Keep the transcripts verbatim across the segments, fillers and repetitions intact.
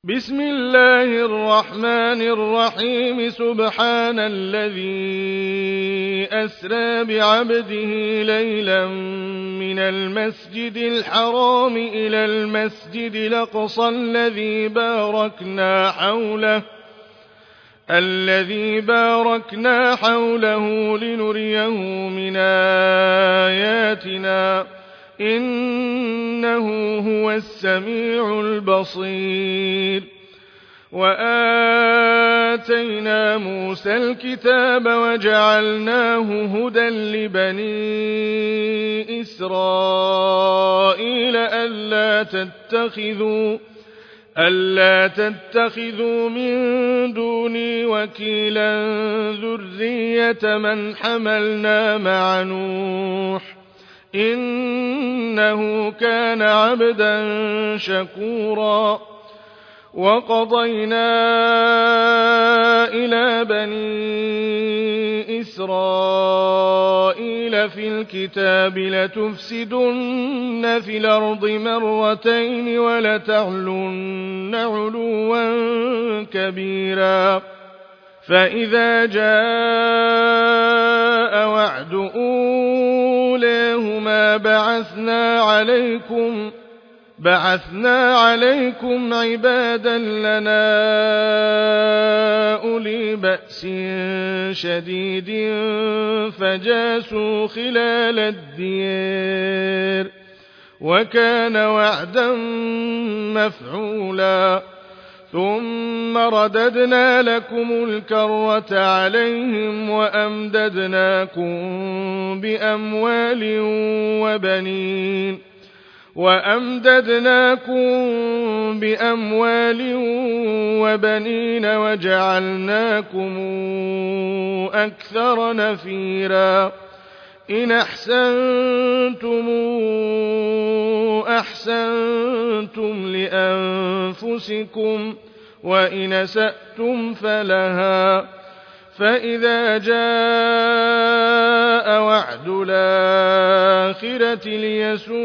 بسم الله الرحمن الرحيم سبحان الذي أسرى بعبده ليلا من المسجد الحرام إلى المسجد الأقصى الذي باركنا حوله الذي باركنا حوله لنريه من آياتنا إنه هو السميع البصير. وآتينا موسى الكتاب وجعلناه هدى لبني إسرائيل ألا تتخذوا ألا تتخذوا من دوني وكيلا ذرية من حملنا مع نوح إنه كان عبدا شكورا. وقضينا إلى بني إسرائيل في الكتاب لتفسدن في الأرض مرتين ولتعلن علوا كبيرا. فإذا جاء وعد أولاهما بعثنا عليكم بعثنا عليكم عبادا لنا أولي بأس شديد فجاسوا خلال الديار وكان وعدا مفعولا. ثم رددنا لكم الكرة عليهم وأمددناكم بأموال وبنين وأمددناكم بأموال وبنين وجعلناكم أكثر نفيرا. إن أحسنتم أحسنتم لأنفسكم وإن أسأتم فلها. فإذا جاء وعد الآخرة ليسوءوا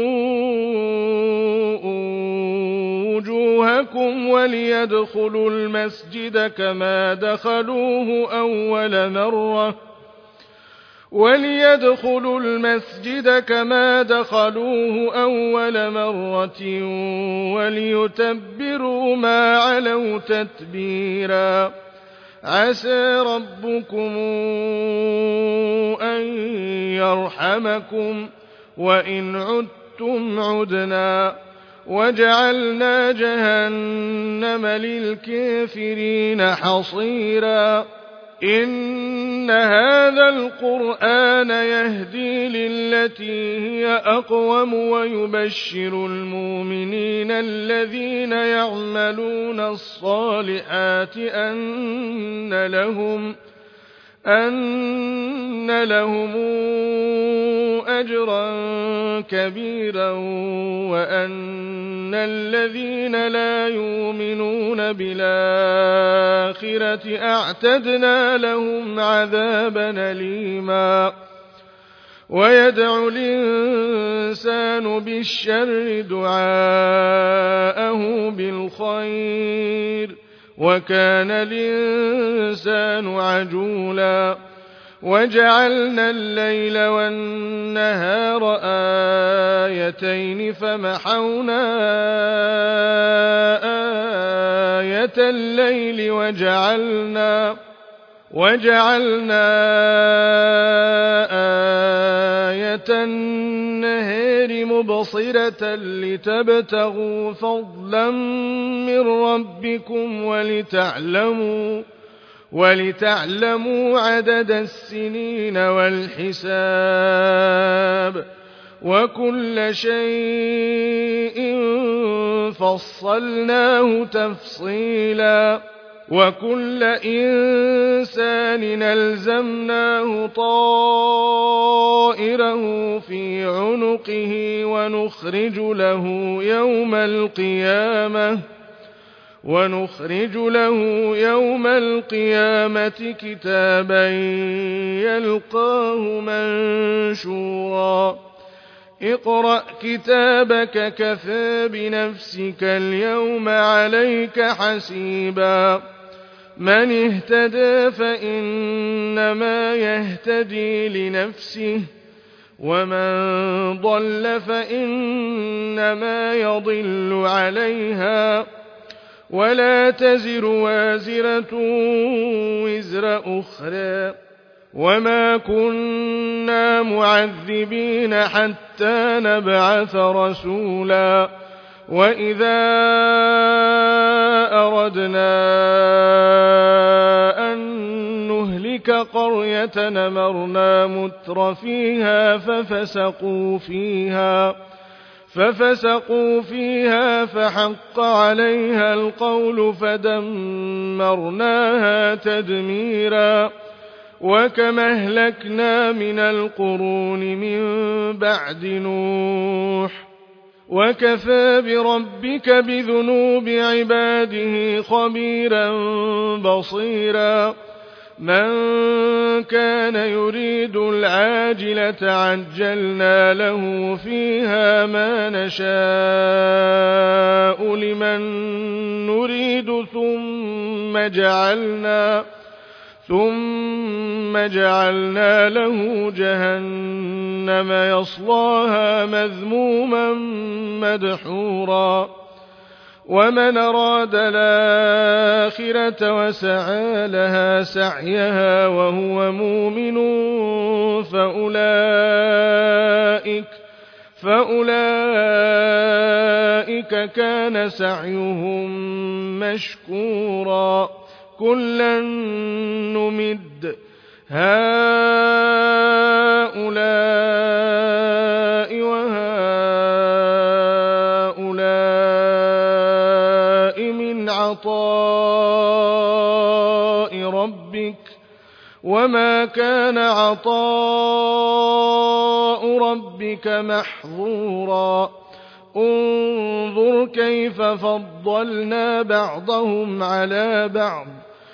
وجوهكم وليدخلوا المسجد كما دخلوه أول مرة وليدخلوا المسجد كما دخلوه أول مرة وليتبروا ما علوا تتبيرا. عسى ربكم أن يرحمكم وإن عدتم عدنا وجعلنا جهنم للكافرين حصيرا. إن هذا القرآن يهدي للتي هي أقوم ويبشر المؤمنين الذين يعملون الصالحات أن لهم أن لهم أجرا كبيرا وأن الذين لا يؤمنون بالآخرة أعتدنا لهم عذابا أليما. ويدعو الإنسان بالشر دعاءه بالخير وكان الإنسان عجولا. وجعلنا الليل والنهار آيتين فمحونا آية الليل وجعلنا وجعلنا آية النهار مبصرة لتبتغوا فضلا من ربكم ولتعلموا ولتعلموا عدد السنين والحساب وكل شيء فصلناه تفصيلا. وكل إنسان ألزمناه طائره في عنقه ونخرج له يوم القيامة ونخرج له يوم القيامة كتابا يلقاه منشورا. اقرأ كتابك كفى بنفسك اليوم عليك حسيبا من اهتدى فإنما يهتدي لنفسه ومن ضل فإنما يضل عليها ولا تزر وازرة وزر أخرى وما كنا معذبين حتى نبعث رسولا وإذا أردنا أن نهلك قرية أمرنا متر فيها ففسقوا فيها ففسقوا فيها فحق عليها القول فدمرناها تدميرا وكما أهلكنا من القرون من بعد نوح وكفى بربك بذنوب عباده خبيرا بصيرا من كان يريد العاجلة عجلنا له فيها ما نشاء لمن نريد ثم جعلنا ثم جعلنا له جهنم يصلاها مذموما مدحورا ومن أراد الآخرة وسعى لها سعيها وهو مؤمن فأولئك فأولئك كان سعيهم مشكورا كلا نمد هؤلاء وهؤلاء من عطاء ربك وما كان عطاء ربك محظورا انظر كيف فضلنا بعضهم على بعض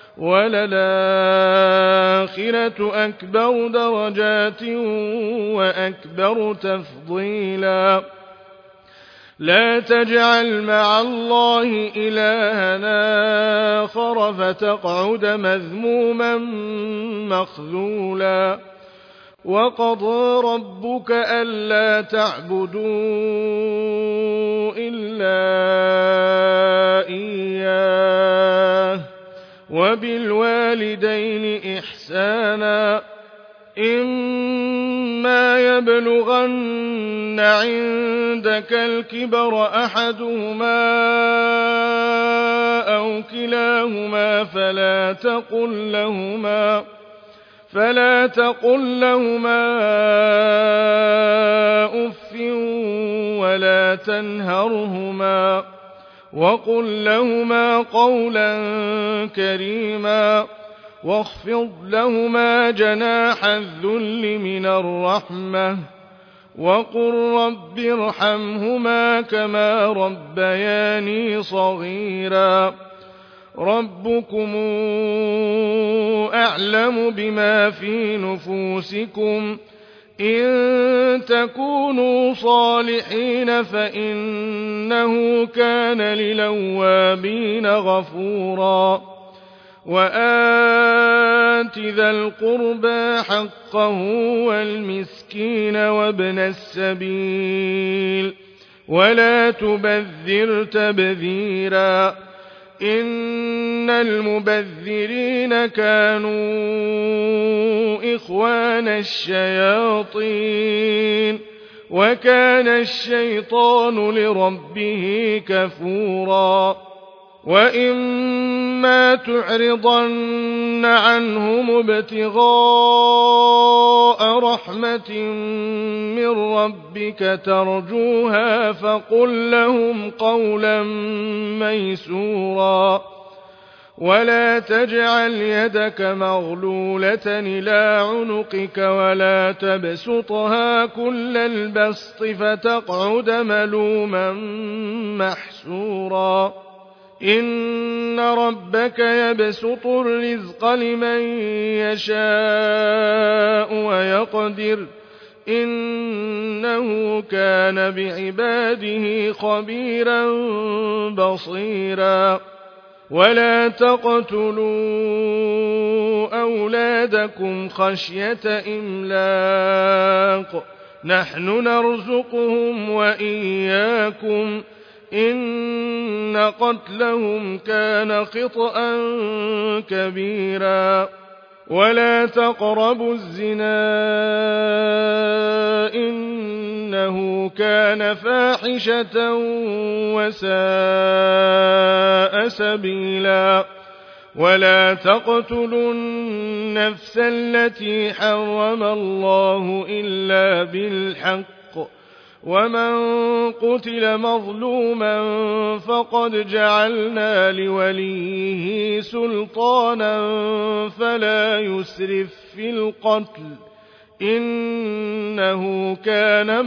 وللآخرة أكبر درجات وأكبر تفضيلا لا تجعل مع الله إلها آخر فتقعد مذموما مخذولا وقضى ربك ألا تعبدوا إلا إياه وبالوالدين إحسانا إما يبلغن عندك الكبر أحدهما أو كلاهما فلا تقل لهما فلا تقل لهما أف ولا تنهرهما وقل لهما قولا كريما واخفض لهما جناح الذل من الرحمة وقل رب ارحمهما كما ربياني صغيرا ربكم أعلم بما في نفوسكم إن تكونوا صالحين فإنه كان للأوابين غفورا وآت ذا القربى حقه والمسكين وابن السبيل ولا تبذر تبذيرا إن المبذرين كانوا إخوان الشياطين وكان الشيطان لربه كفورا وإما تعرضن عنهم ابتغاء رحمة من ربك ترجوها فقل لهم قولا ميسورا ولا تجعل يدك مغلولة إلى عنقك ولا تبسطها كل البسط فتقعد ملوما محسورا إن ربك يبسط الرزق لمن يشاء ويقدر إنه كان بعباده خبيرا بصيرا ولا تقتلوا أولادكم خشية إملاق نحن نرزقهم وإياكم إن قتلهم كان خطأ كبيرا ولا تقربوا الزنا إنه كان فاحشة وساء سبيلا ولا تقتلوا النفس التي حرم الله إلا بالحق ومن قتل مظلوما فقد جعلنا لوليه سلطانا فلا يسرف في القتل إنه كان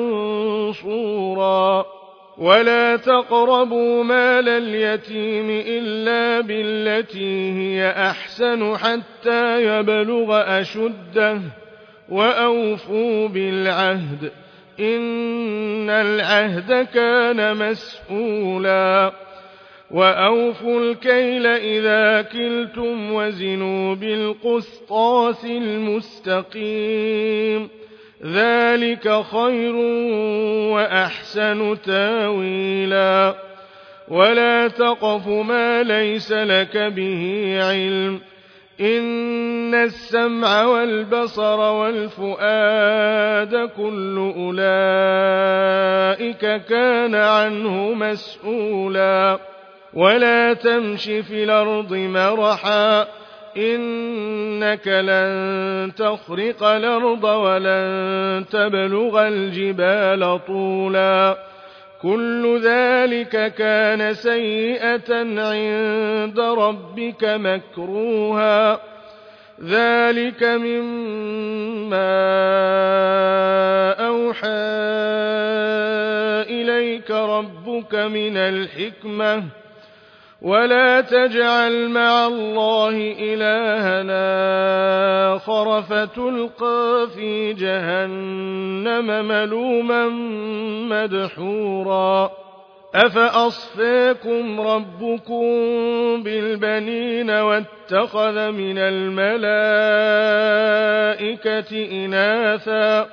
منصورا ولا تقربوا مال اليتيم إلا بالتي هي أحسن حتى يبلغ أشده وأوفوا بالعهد إن العهد كان مسؤولا وأوفوا الكيل إذا كلتم وزنوا بالقسطاس المستقيم ذلك خير وأحسن تاويلا ولا تقف ما ليس لك به علم إن السمع والبصر والفؤاد كل أولئك كان عنه مسؤولا ولا تمش في الأرض مرحا إنك لن تخرق الأرض ولن تبلغ الجبال طولا كل ذلك كان سيئة عند ربك مكروها ذلك مما أوحى إليك ربك من الحكمة ولا تجعل مع الله إلهنا آخر فتلقى في جهنم ملوما مدحورا أفأصفاكم ربكم بالبنين واتخذ من الملائكة إناثا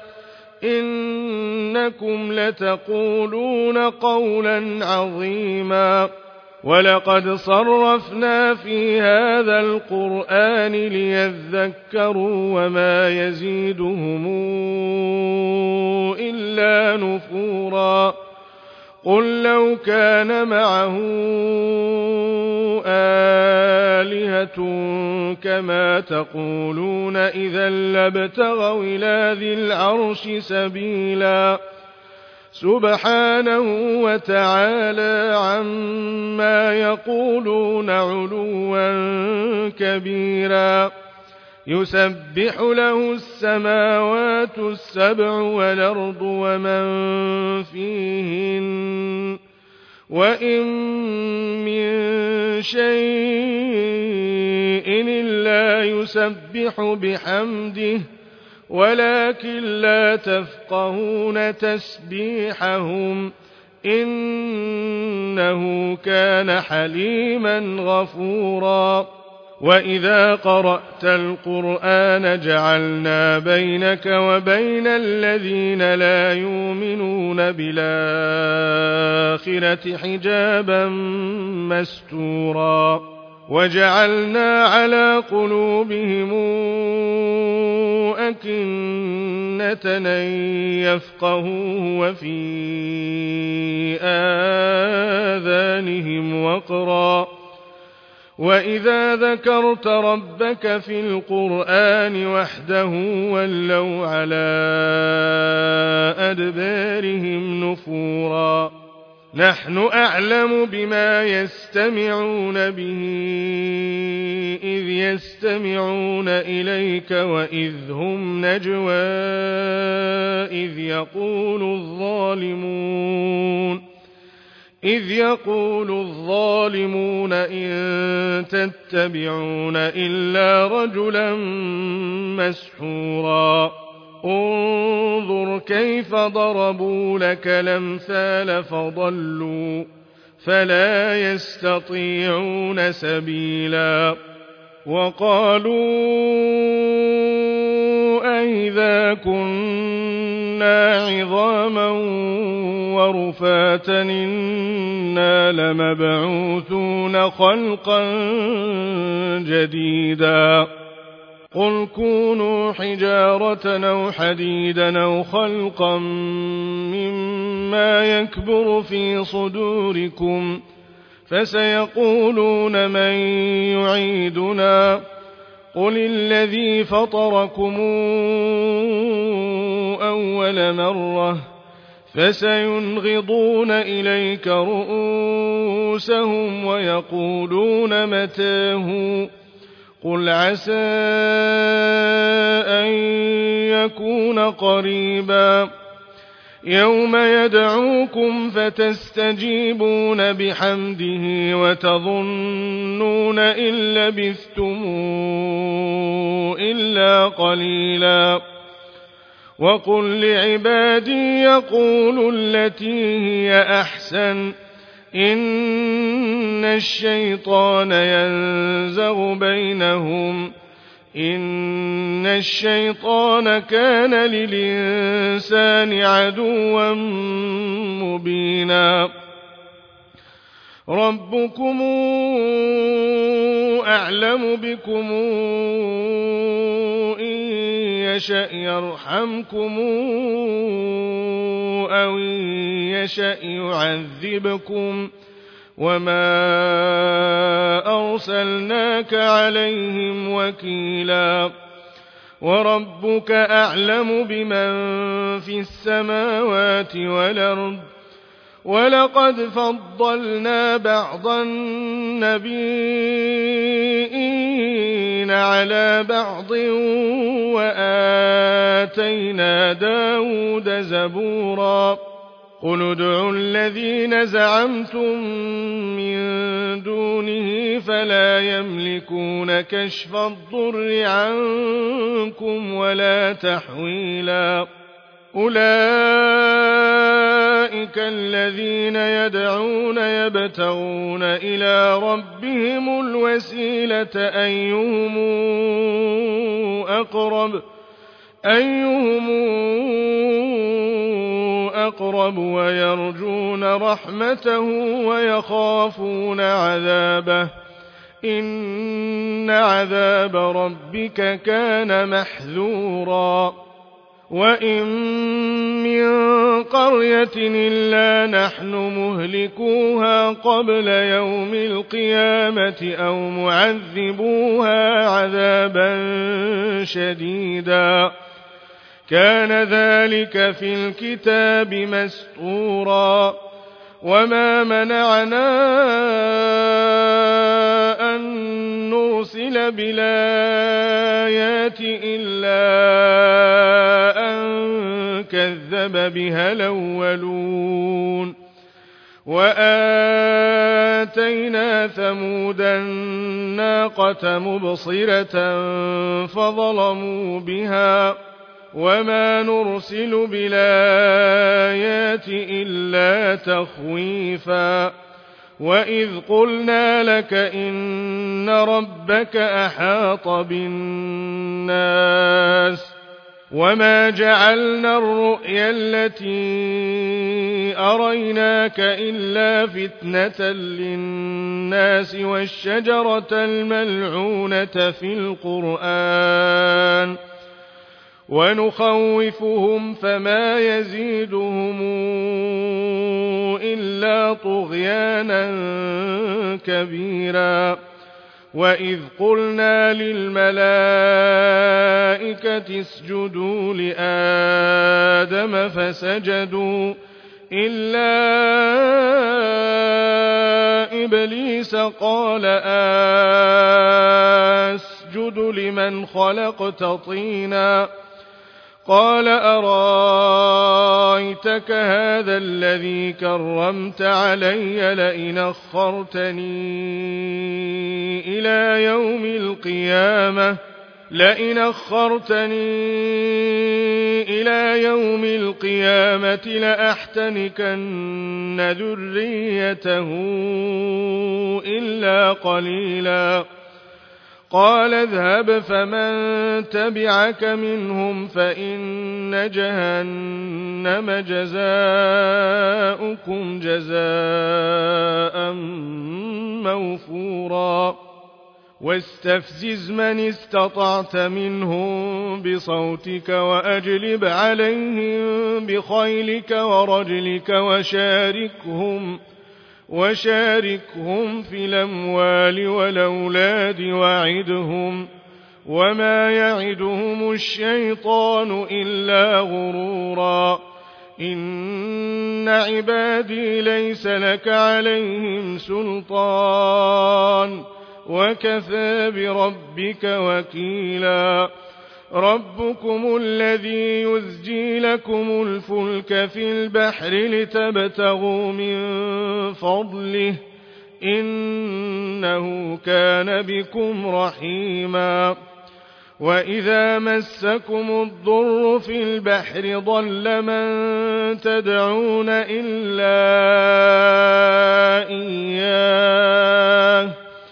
إنكم لتقولون قولا عظيما ولقد صرفنا في هذا القرآن ليذكروا وما يزيدهم إلا نفورا قل لو كان معه آلهة كما تقولون إذا لابتغوا إلى ذي العرش سبيلا سبحانه وتعالى عما يقولون علوا كبيرا يسبح له السماوات السبع والأرض ومن فيهن وإن من شيء إلا يسبح بحمده ولكن لا تفقهون تسبيحهم إنه كان حليما غفورا وإذا قرأت القرآن جعلنا بينك وبين الذين لا يؤمنون بالآخرة حجابا مستورا وجعلنا على قلوبهم أكنة أن يفقهوه وفي آذانهم وقرا وإذا ذكرت ربك في القرآن وحده ولوا على أدبارهم نفورا نحن أعلم بما يستمعون به إذ يستمعون إليك وإذ هم نجوى إذ يقول الظالمون إذ يقول الظالمون إن تتبعون إلا رجلا مسحورا انظر كيف ضربوا لك الأمثال فضلوا فلا يستطيعون سبيلا وقالوا أئذا كنا عظاما ورفاتا إنا لمبعوثون خلقا جديدا قل كونوا حجارة أو حديدا أو خلقا مما يكبر في صدوركم فسيقولون من يعيدنا قل الذي فطركم أول مرة فسينغضون إليك رؤوسهم ويقولون متاه قل عسى أن يكون قريبا يوم يدعوكم فتستجيبون بحمده وتظنون إن لبثتم إلا قليلا وقل لعبادي يقولوا التي هي أحسن إن الشيطان ينزغ بينهم إن الشيطان كان للإنسان عدوا مبينا ربكم أعلم بكم إن يشأ يرحمكم أو إن يشأ يعذبكم وما أرسلناك عليهم وكيلا وربك أعلم بمن في السماوات والأرض ولقد فضلنا بعض النبيين على بعض وآتينا داود زبورا قل ادعوا الذين زعمتم من دونه فلا يملكون كشف الضر عنكم ولا تحويلا أولئك الذين يدعون يبتغون إلى ربهم الوسيلة أيهم أقرب أيهم أقرب ويرجون رحمته ويخافون عذابه إن عذاب ربك كان محذورا وإن من قرية إلا نحن مهلكوها قبل يوم القيامة أو معذبوها عذابا شديدا كان ذلك في الكتاب مسطورا وما منعنا أن نرسل بالآيات إلا أن كذب بها الأولون وآتينا ثمود الناقة مبصرة فظلموا بها وما نرسل بالآيات إلا تخويفا وإذ قلنا لك إن ربك أحاط بالناس وما جعلنا الرؤيا التي أريناك إلا فتنة للناس والشجرة الملعونة في القرآن ونخوفهم فما يزيدهم إلا طغيانا كبيرا وإذ قلنا للملائكة اسجدوا لآدم فسجدوا إلا إبليس قال أسجد لمن خلقت طينا قال أرايتك هذا الذي كرمت علي لئن أخرتني إلى يوم القيامة لئن أخرتني إلى يوم القيامة لأحتنكن ذريته إلا قليلا قال اذهب فمن تبعك منهم فإن جهنم جزاؤكم جزاء موفورا واستفزز من استطعت منهم بصوتك وأجلب عليهم بخيلك ورجلك وشاركهم وشاركهم في الأموال والأولاد وعدهم وما يعدهم الشيطان إلا غرورا إن عبادي ليس لك عليهم سلطان وكفى بربك وكيلا ربكم الذي يزجي لكم الفلك في البحر لتبتغوا من فضله إنه كان بكم رحيما وإذا مسكم الضر في البحر ضل من تدعون إلا إياه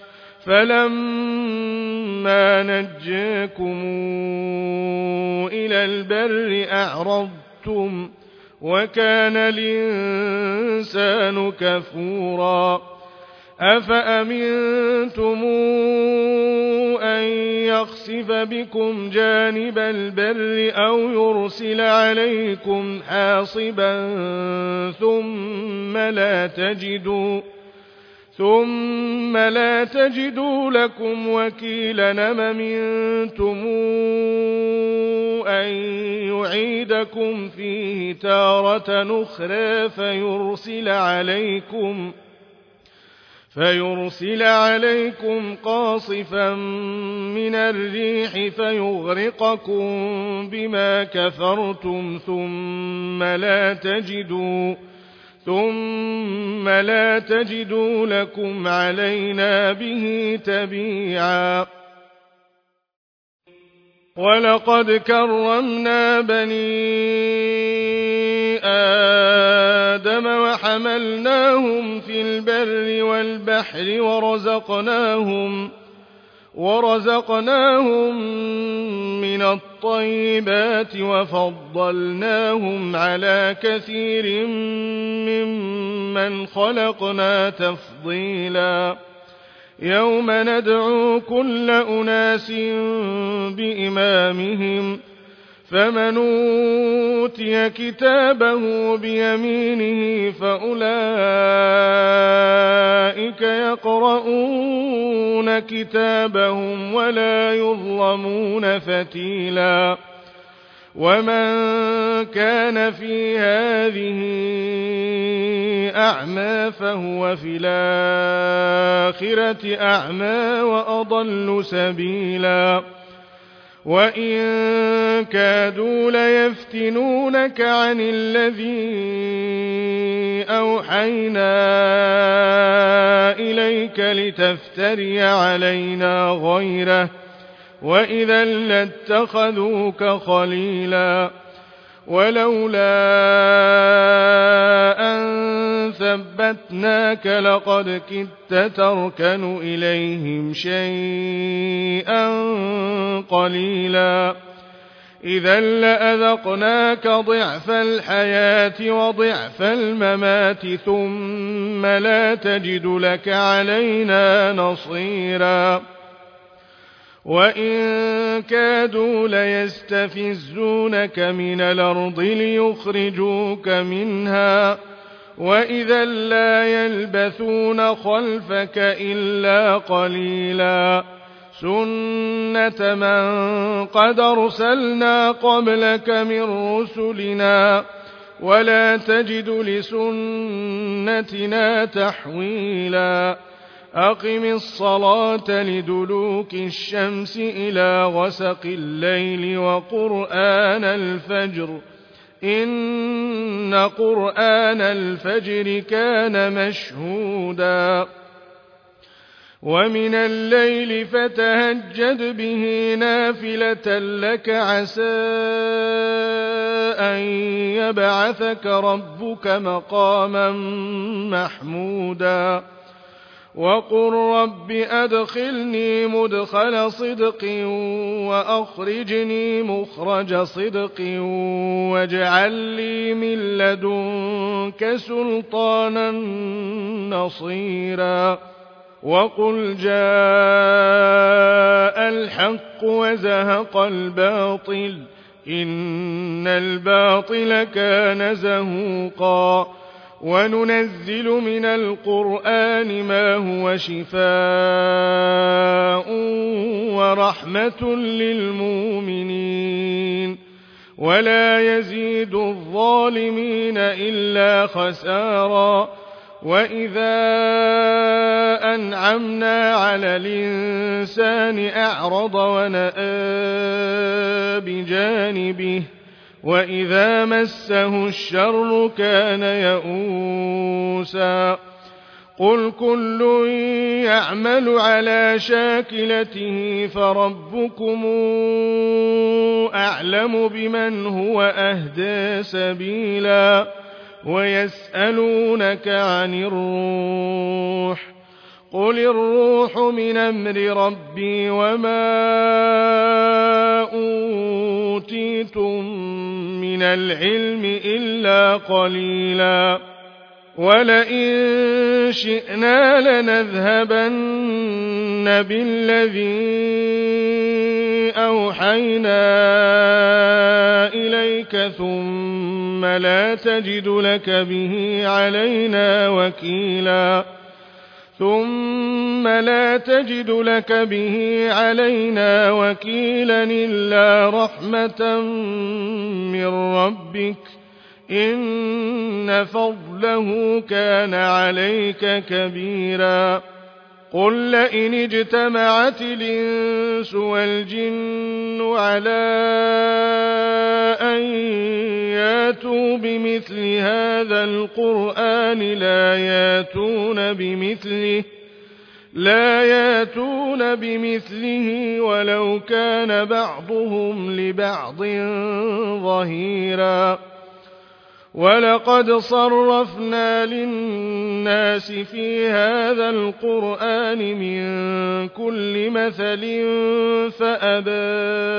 فلما نجاكم إلى البر أعرضتم وكان الإنسان كفورا أفأمنتم أن يخسف بكم جانب البر أو يرسل عليكم حاصبا ثم لا تجدوا ثم لا تجدوا لكم وكيلا أم أمنتم أن يعيدكم فيه تارة أخرى فيرسل عليكم فيرسل عليكم قاصفا من الريح فيغرقكم بما كفرتم ثم لا تجدوا ثم لا تجدوا لكم علينا به تبيعا ولقد كرمنا بني آدم وحملناهم في البر والبحر ورزقناهم ورزقناهم من الطيبات وفضلناهم على كثير ممن خلقنا تفضيلا يوم ندعو كل أناس بإمامهم فمن أوتي كتابه بيمينه فأولئك يقرؤون كتابهم ولا يظلمون فتيلا ومن كان في هذه أعمى فهو في الآخرة أعمى وأضل سبيلا وإن كادوا ليفتنونك عن الذي أوحينا إليك لتفتري علينا غيره وإذا لاتخذوك خليلا ولولا أن ثبتناك لقد كدت تركن إليهم شيئا قليلا إذا لأذقناك ضعف الحياة وضعف الممات ثم لا تجد لك علينا نصيرا وإن كادوا ليستفزونك من الأرض ليخرجوك منها وإذا لا يلبثون خلفك إلا قليلا سنة من قد أرسلنا قبلك من رسلنا ولا تجد لسنتنا تحويلا أقم الصلاة لدلوك الشمس إلى غسق الليل وقرآن الفجر إن قرآن الفجر كان مشهودا ومن الليل فتهجد به نافلة لك عسى أن يبعثك ربك مقاما محمودا وقل رب أدخلني مدخل صدق وأخرجني مخرج صدق واجعل لي من لدنك سلطانا نصيرا وقل جاء الحق وزهق الباطل إن الباطل كان زهوقا وننزل من القرآن ما هو شفاء ورحمة للمؤمنين ولا يزيد الظالمين إلا خسارا وإذا أنعمنا على الإنسان أعرض ونأى بجانبه وإذا مسه الشر كان يئوسا قل كل يعمل على شاكلته فربكم أعلم بمن هو أهدى سبيلا ويسألونك عن الروح قل الروح من أمر ربي وما أوتيتم من العلم إلا قليلا ولئن شئنا لنذهبن بالذي أوحينا إليك ثم لا تجد لك به علينا وكيلا ثم لا تجد لك به علينا وكيلا إلا رحمة من ربك إن فضله كان عليك كبيرا قل لئن اجتمعت الإنس والجن على أن ياتوا بمثل هذا القرآن لا ياتون بمثله لا ياتون بمثله ولو كان بعضهم لبعض ظهيرا ولقد صرفنا للناس في هذا القرآن من كل مثل فأبى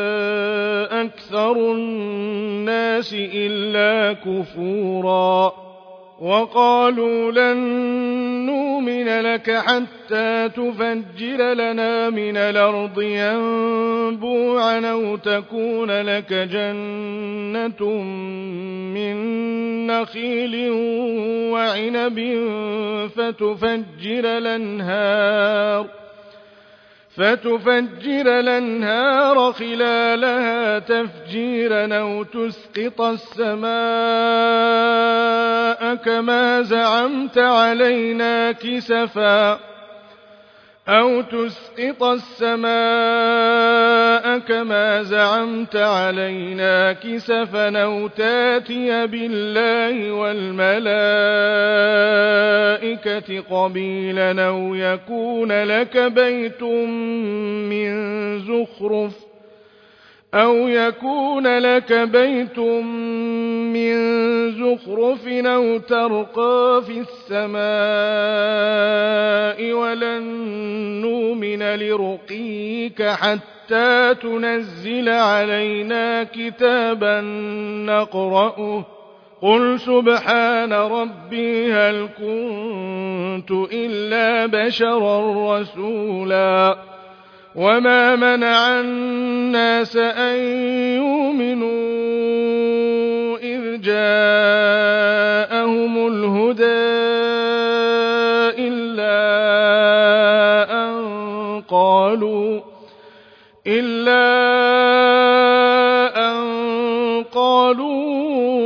أكثر الناس إلا كفورا وقالوا لن نؤمن لك حتى تفجر لنا من الأرض ينبوعا أو تكون لك جنة من نخيل وعنب فتفجر الأنهار فتفجر الأنهار خلالها تفجيرا أو تسقط السماء كما زعمت علينا كسفا أو تسقط السماء كما زعمت علينا كسفا أو تاتي بالله والملائكة قبيلا أو يكون لك بيت من زخرف أو يكون لك بيت من زخرف أو ترقى في السماء ولن نؤمن لرقيك حتى تنزل علينا كتابا نقرأه قل سبحان ربي هل كنت إلا بشرا رسولا وما منع الناس أن يؤمنوا إذ جاءهم الهدى إلا أن قالوا إلا أن قالوا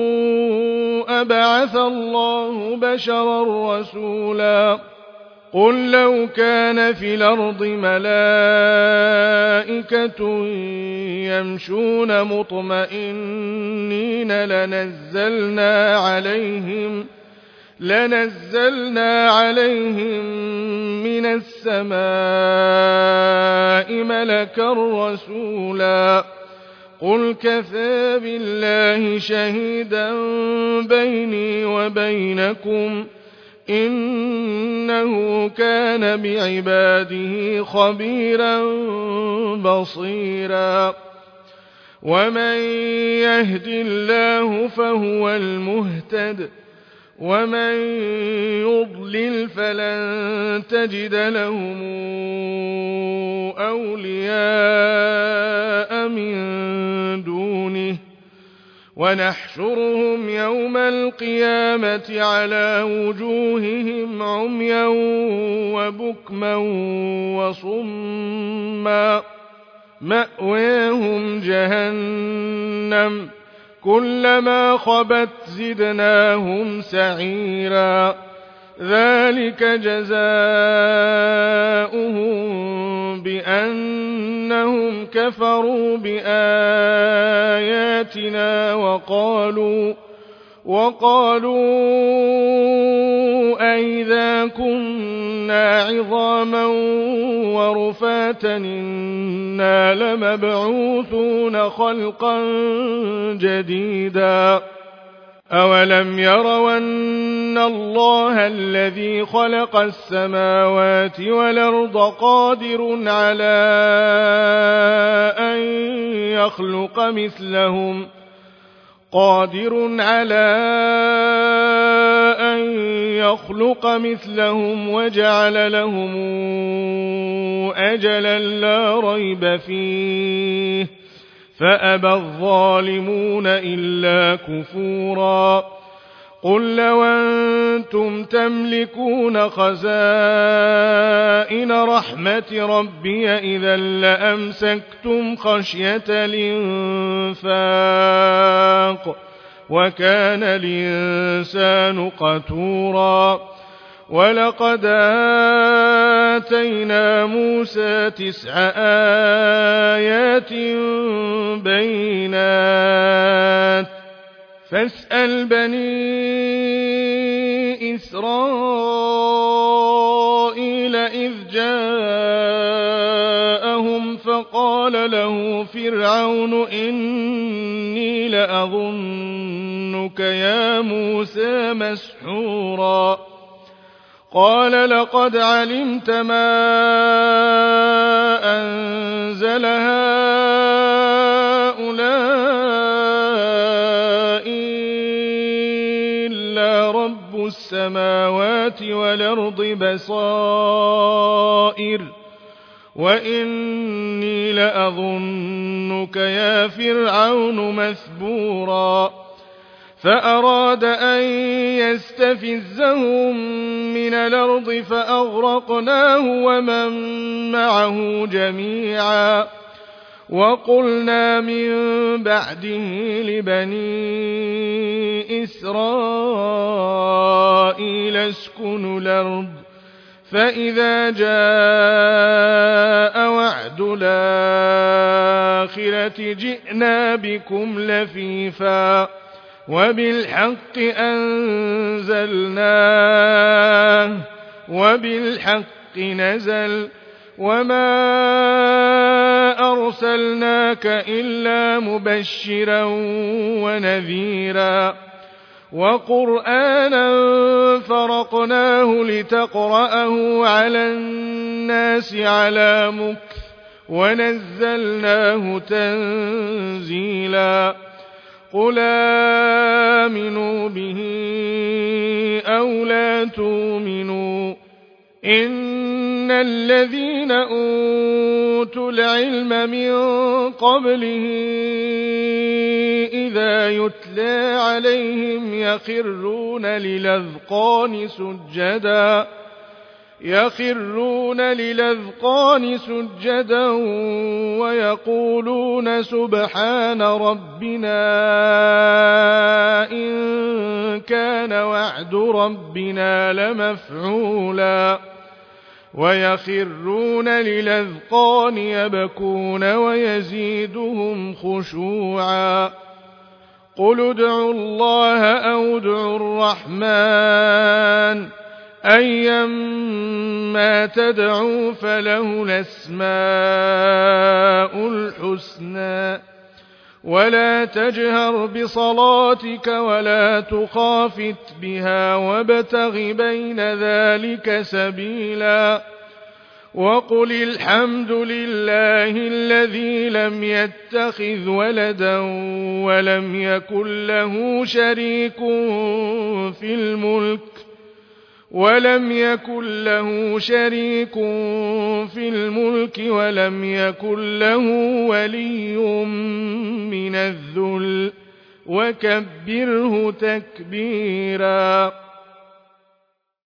أبعث الله بشرا رسولا قل لو كان في الأرض ملائكة يمشون مطمئنين لنزلنا عليهم لنزلنا عليهم من السماء ملكا رسولا قل كفى بالله شهيدا بيني وبينكم إنه كان بعباده خبيرا بصيرا ومن يهد الله فهو المهتد ومن يضلل فلن تجد لهم أولياء من دونه ونحشرهم يوم القيامة على وجوههم عميا وبكما وصما مأواهم جهنم كلما خبت زدناهم سعيرا ذلك جزاؤهم بأنهم كفروا بآياتنا وقالوا وقالوا أئذا كنا عظاما ورفاتا إنا لمبعوثون خلقا جديدا أولم يروا أن الله الذي خلق السماوات والأرض قادر على أن يخلق مثلهم قادر على أن يخلق مثلهم وجعل لهم أجلا لا ريب فيه فأبى الظالمون إلا كفورا قل لو أنتم تملكون خزائن رحمة ربي إذا لأمسكتم خشية الإنفاق وكان الإنسان قتورا ولقد آتينا موسى تسع آيات بينات فاسأل بني إسرائيل إذ جاءهم فقال له فرعون إني لأظنك يا موسى مسحورا قال لقد علمت ما أنزل هؤلاء إلا رب السماوات والأرض بصائر وإني لأظنك يا فرعون مثبورا فأراد أن يستفزهم من الأرض فأغرقناه ومن معه جميعا وقلنا من بعده لبني إسرائيل اسكنوا الأرض فإذا جاء وعد الآخرة جئنا بكم لفيفا وبالحق أنزلناه وبالحق نزل وما أرسلناك إلا مبشرا ونذيرا وقرآنا فرقناه لتقرأه على الناس على مكث ونزلناه تنزيلا قل آمنوا به أو لا تؤمنوا إن الذين أوتوا العلم من قبله إذا يتلى عليهم يخرون للأذقان سجدا يخرون للأذقان سجدا ويقولون سبحان ربنا إن كان وعد ربنا لمفعولا ويخرون للأذقان يبكون ويزيدهم خشوعا قل ادعوا الله أو ادعوا الرحمن أيما تدعوا فله الأسماء الحسنى ولا تجهر بصلاتك ولا تخافت بها وابتغ بين ذلك سبيلا وقل الحمد لله الذي لم يتخذ ولدا ولم يكن له شريك في الملك ولم يكن له شريك في الملك ولم يكن له ولي من الذل وكبره تكبيرا.